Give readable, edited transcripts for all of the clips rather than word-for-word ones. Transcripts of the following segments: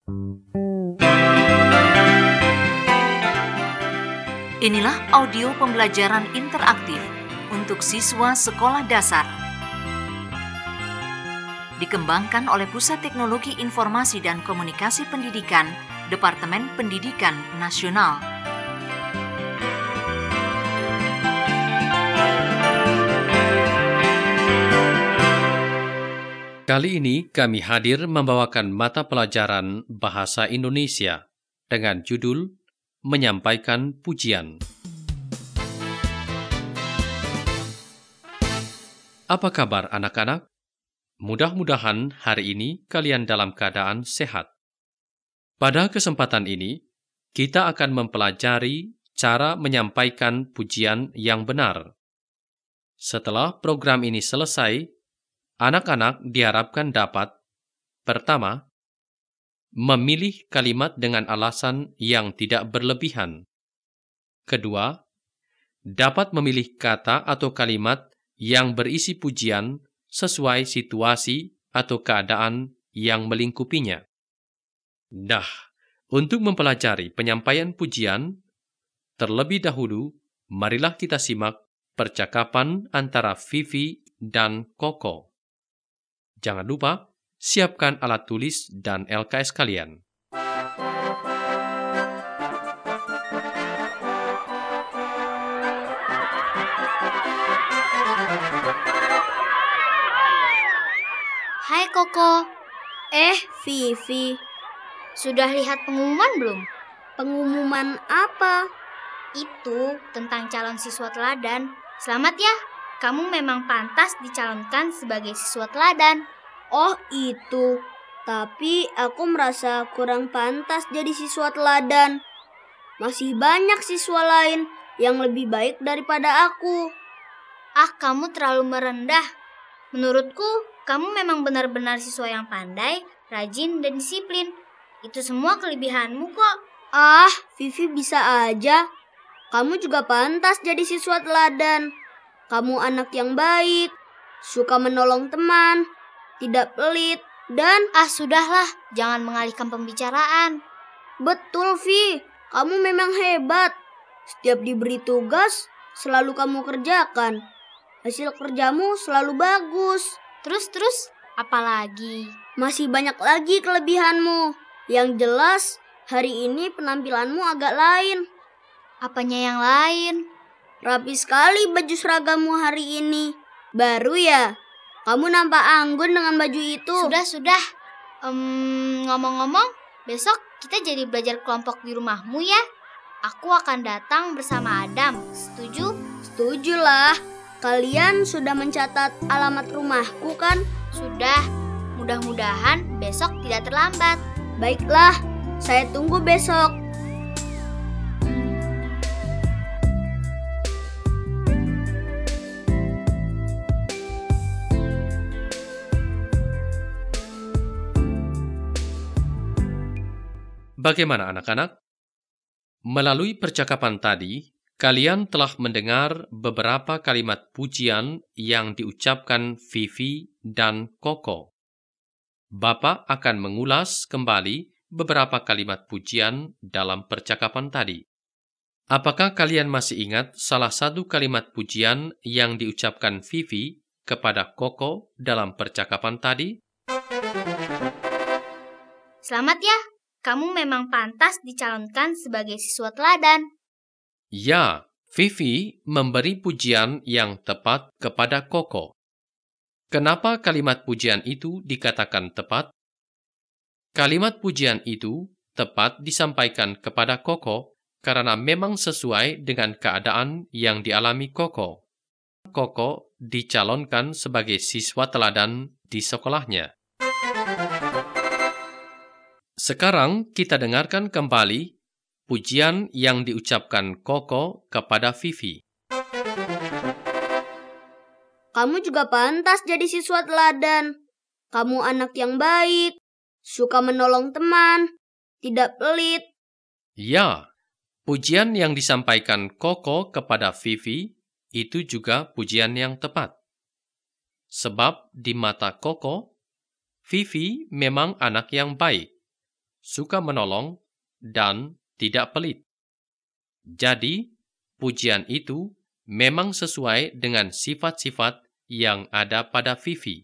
Inilah audio pembelajaran interaktif untuk siswa sekolah dasar. Dikembangkan oleh Pusat Teknologi Informasi dan Komunikasi Pendidikan, Departemen Pendidikan Nasional. Kali ini kami hadir membawakan mata pelajaran Bahasa Indonesia dengan judul Menyampaikan Pujian. Apa kabar anak-anak? Mudah-mudahan hari ini kalian dalam keadaan sehat. Pada kesempatan ini, kita akan mempelajari cara menyampaikan pujian yang benar. Setelah program ini selesai, anak-anak diharapkan dapat, pertama, memilih kalimat dengan alasan yang tidak berlebihan. Kedua, dapat memilih kata atau kalimat yang berisi pujian sesuai situasi atau keadaan yang melingkupinya. Nah, untuk mempelajari penyampaian pujian, terlebih dahulu, marilah kita simak percakapan antara Vivi dan Koko. Jangan lupa, siapkan alat tulis dan LKS kalian. Hai Koko, Vivi, sudah lihat pengumuman belum? pengumuman apa? Itu tentang calon siswa teladan. Selamat ya, kamu memang pantas dicalonkan sebagai siswa teladan. Oh itu, tapi aku merasa kurang pantas jadi siswa teladan. Masih banyak siswa lain yang lebih baik daripada aku. Ah, kamu terlalu merendah. Menurutku, kamu memang benar-benar siswa yang pandai, rajin, dan disiplin. Itu semua kelebihanmu kok. Ah, Vivi bisa aja. Kamu juga pantas jadi siswa teladan. Kamu anak yang baik, suka menolong teman, tidak pelit, dan... Ah, sudahlah, jangan mengalihkan pembicaraan. Betul, Vi. Kamu memang hebat. Setiap diberi tugas, selalu kamu kerjakan. Hasil kerjamu selalu bagus. Terus, apalagi? Masih banyak lagi kelebihanmu. Yang jelas, hari ini penampilanmu agak lain. Apanya yang lain? Rapi sekali baju seragammu hari ini. Baru ya? Kamu nampak anggun dengan baju itu. Sudah. Ngomong-ngomong, besok kita jadi belajar kelompok di rumahmu ya. Aku akan datang bersama Adam. Setuju? Setujulah. Kalian sudah mencatat alamat rumahku kan? Sudah. Mudah-mudahan besok tidak terlambat. Baiklah, saya tunggu besok. Bagaimana anak-anak? Melalui percakapan tadi, kalian telah mendengar beberapa kalimat pujian yang diucapkan Vivi dan Koko. Bapak akan mengulas kembali beberapa kalimat pujian dalam percakapan tadi. Apakah kalian masih ingat salah satu kalimat pujian yang diucapkan Vivi kepada Koko dalam percakapan tadi? Selamat ya, kamu memang pantas dicalonkan sebagai siswa teladan. Ya, Vivi memberi pujian yang tepat kepada Koko. Kenapa kalimat pujian itu dikatakan tepat? Kalimat pujian itu tepat disampaikan kepada Koko karena memang sesuai dengan keadaan yang dialami Koko. Koko dicalonkan sebagai siswa teladan di sekolahnya. Sekarang kita dengarkan kembali pujian yang diucapkan Koko kepada Vivi. Kamu juga pantas jadi siswa teladan. Kamu anak yang baik, suka menolong teman, tidak pelit. Ya, pujian yang disampaikan Koko kepada Vivi itu juga pujian yang tepat. Sebab di mata Koko, Vivi memang anak yang baik, suka menolong, dan tidak pelit. Jadi, pujian itu memang sesuai dengan sifat-sifat yang ada pada Vivi.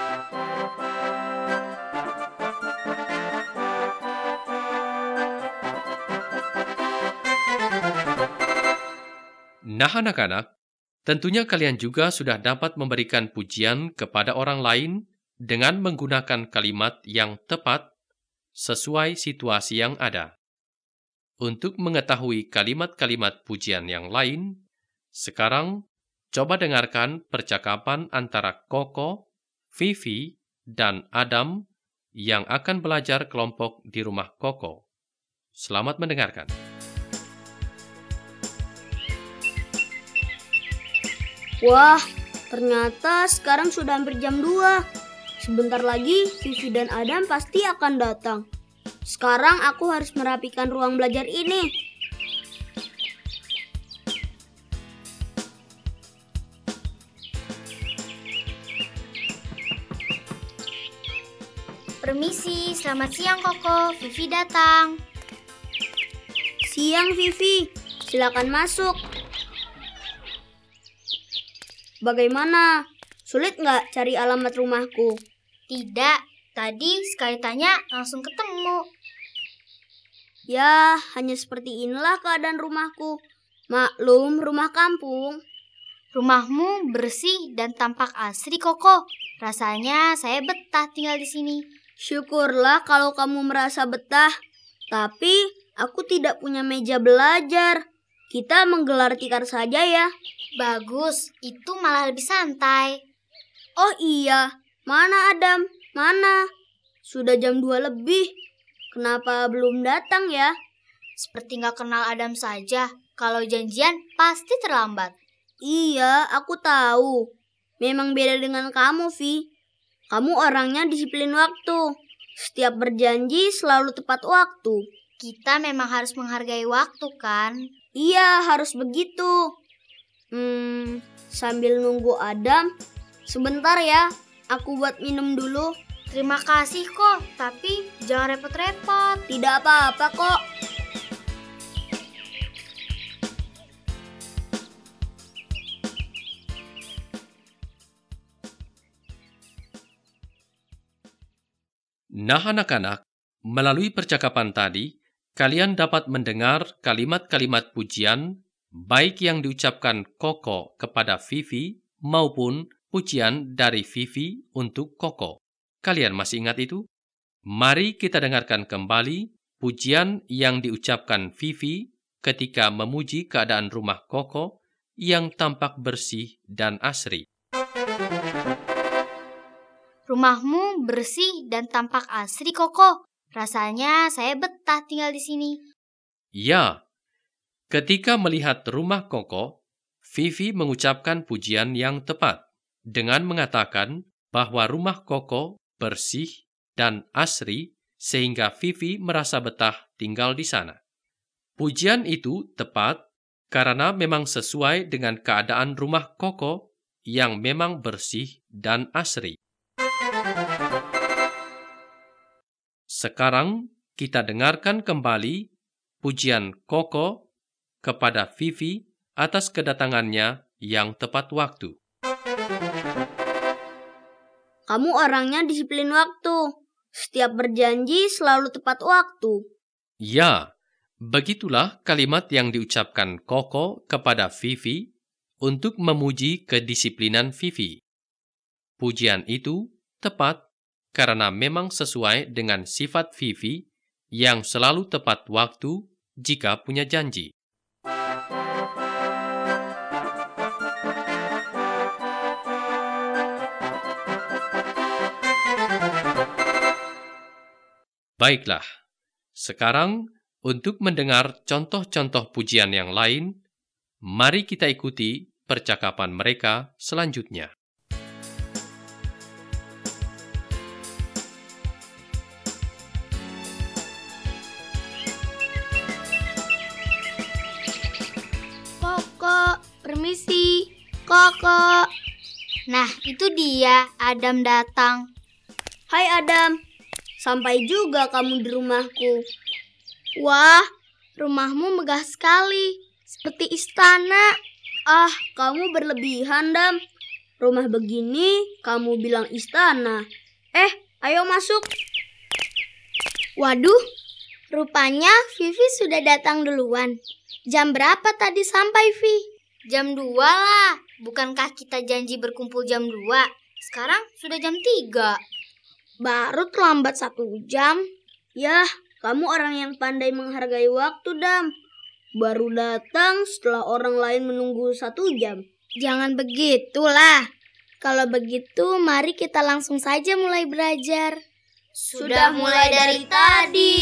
Nah, anak-anak, tentunya kalian juga sudah dapat memberikan pujian kepada orang lain dengan menggunakan kalimat yang tepat sesuai situasi yang ada. Untuk mengetahui kalimat-kalimat pujian yang lain, sekarang coba dengarkan percakapan antara Koko, Vivi, dan Adam yang akan belajar kelompok di rumah Koko. Selamat mendengarkan. Wah, ternyata sekarang sudah hampir jam 2. Sebentar lagi Vivi dan Adam pasti akan datang. Sekarang aku harus merapikan ruang belajar ini. Permisi, selamat siang Koko. Vivi datang. Siang Vivi, silakan masuk. Bagaimana? Sulit nggak cari alamat rumahku? Tidak, tadi sekali tanya langsung ketemu. Ya, hanya seperti inilah keadaan rumahku. Maklum, rumah kampung. Rumahmu bersih dan tampak asri, Koko. Rasanya saya betah tinggal di sini. Syukurlah kalau kamu merasa betah. Tapi aku tidak punya meja belajar. Kita menggelar tikar saja ya. Bagus, itu malah lebih santai. Oh iya, mana Adam? Mana? Sudah jam 2 lebih. Kenapa belum datang ya? Seperti nggak kenal Adam saja. Kalau janjian pasti terlambat. Iya, aku tahu. Memang beda dengan kamu, Vi. Kamu orangnya disiplin waktu. Setiap berjanji selalu tepat waktu. Kita memang harus menghargai waktu, kan? Iya, harus begitu. Sambil nunggu Adam, sebentar ya. Aku buat minum dulu. Terima kasih kok, tapi jangan repot-repot. Tidak apa-apa kok. Nah, anak-anak, melalui percakapan tadi, kalian dapat mendengar kalimat-kalimat pujian, baik yang diucapkan Koko kepada Vivi maupun pujian dari Vivi untuk Koko. Kalian masih ingat itu? Mari kita dengarkan kembali pujian yang diucapkan Vivi ketika memuji keadaan rumah Koko yang tampak bersih dan asri. Rumahmu bersih dan tampak asri, Koko. Rasanya saya betah tinggal di sini. Ya, ketika melihat rumah Koko, Vivi mengucapkan pujian yang tepat dengan mengatakan bahwa rumah Koko bersih dan asri sehingga Vivi merasa betah tinggal di sana. Pujian itu tepat karena memang sesuai dengan keadaan rumah Koko yang memang bersih dan asri. Sekarang kita dengarkan kembali pujian Koko kepada Vivi atas kedatangannya yang tepat waktu. Kamu orangnya disiplin waktu. Setiap berjanji selalu tepat waktu. Ya, begitulah kalimat yang diucapkan Koko kepada Vivi untuk memuji kedisiplinan Vivi. Pujian itu tepat karena memang sesuai dengan sifat Vivi yang selalu tepat waktu jika punya janji. Baiklah, sekarang untuk mendengar contoh-contoh pujian yang lain, mari kita ikuti percakapan mereka selanjutnya. Koko, permisi. Koko. Nah, itu dia, Adam datang. Hai Adam. Sampai juga kamu di rumahku. Wah, rumahmu megah sekali, seperti istana. Ah, kamu berlebihan, Dam. Rumah begini, kamu bilang istana. Ayo masuk. Waduh, rupanya Vivi sudah datang duluan. Jam berapa tadi sampai, Vi? Jam 2 lah. Bukankah kita janji berkumpul jam 2? Sekarang sudah jam 3. Baru terlambat 1 jam. Yah, kamu orang yang pandai menghargai waktu, Dam. Baru datang setelah orang lain menunggu 1 jam. Jangan begitulah. Kalau begitu, mari kita langsung saja mulai belajar. Sudah mulai dari tadi.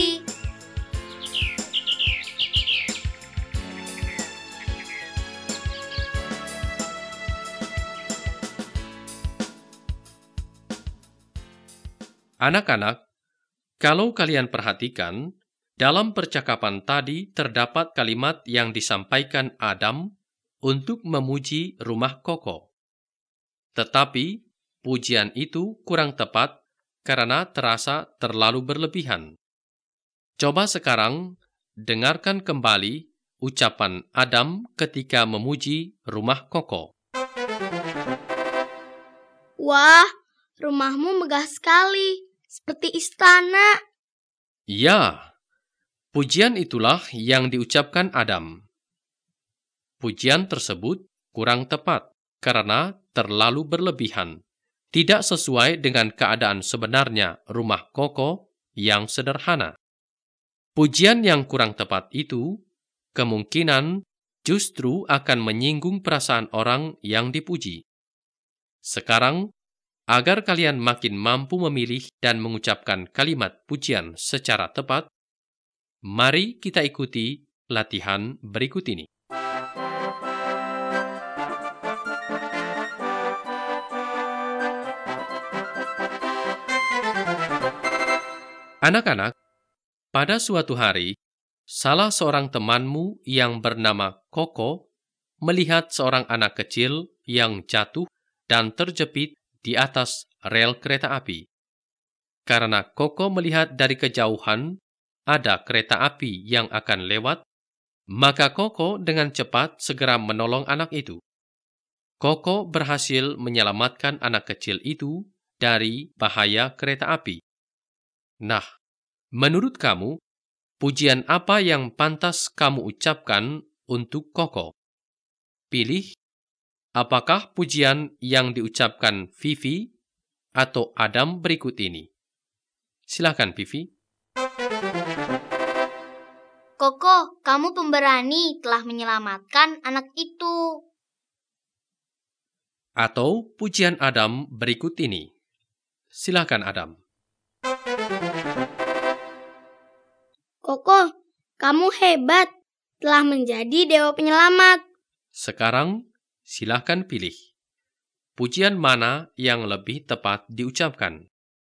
Anak-anak, kalau kalian perhatikan, dalam percakapan tadi terdapat kalimat yang disampaikan Adam untuk memuji rumah Koko. Tetapi, pujian itu kurang tepat karena terasa terlalu berlebihan. Coba sekarang dengarkan kembali ucapan Adam ketika memuji rumah Koko. Wah, rumahmu megah sekali, seperti istana. Ya, pujian itulah yang diucapkan Adam. Pujian tersebut kurang tepat karena terlalu berlebihan, tidak sesuai dengan keadaan sebenarnya rumah Koko yang sederhana. Pujian yang kurang tepat itu kemungkinan justru akan menyinggung perasaan orang yang dipuji. Sekarang, agar kalian makin mampu memilih dan mengucapkan kalimat pujian secara tepat, mari kita ikuti latihan berikut ini. Anak-anak, pada suatu hari, salah seorang temanmu yang bernama Koko melihat seorang anak kecil yang jatuh dan terjepit di atas rel kereta api. Karena Koko melihat dari kejauhan ada kereta api yang akan lewat, maka Koko dengan cepat segera menolong anak itu. Koko berhasil menyelamatkan anak kecil itu dari bahaya kereta api. Nah, menurut kamu, pujian apa yang pantas kamu ucapkan untuk Koko? Pilih, apakah pujian yang diucapkan Vivi atau Adam berikut ini? Silakan, Vivi. Koko, kamu pemberani telah menyelamatkan anak itu. Atau pujian Adam berikut ini. Silakan, Adam. Koko, kamu hebat, telah menjadi dewa penyelamat. Sekarang, silakan pilih. Pujian mana yang lebih tepat diucapkan?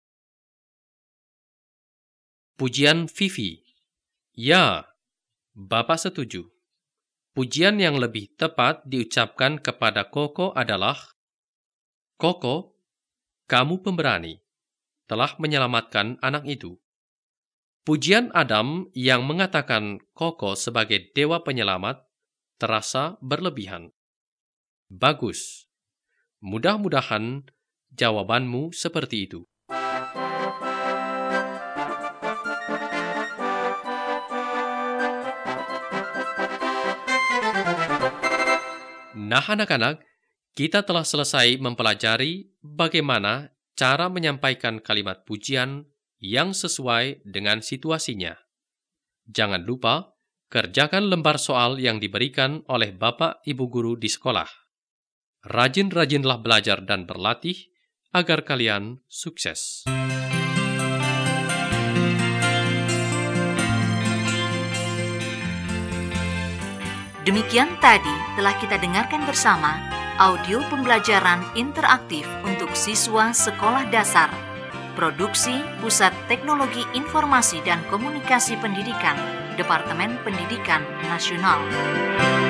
Pujian Vivi. Ya, Bapak setuju. Pujian yang lebih tepat diucapkan kepada Koko adalah, Koko, kamu pemberani, telah menyelamatkan anak itu. Pujian Adam yang mengatakan Koko sebagai dewa penyelamat terasa berlebihan. Bagus. Mudah-mudahan jawabanmu seperti itu. Nah, anak-anak, kita telah selesai mempelajari bagaimana cara menyampaikan kalimat pujian yang sesuai dengan situasinya. Jangan lupa, kerjakan lembar soal yang diberikan oleh Bapak Ibu Guru di sekolah. Rajin-rajinlah belajar dan berlatih agar kalian sukses. Demikian tadi telah kita dengarkan bersama audio pembelajaran interaktif untuk siswa sekolah dasar. Produksi Pusat Teknologi Informasi dan Komunikasi Pendidikan, Departemen Pendidikan Nasional.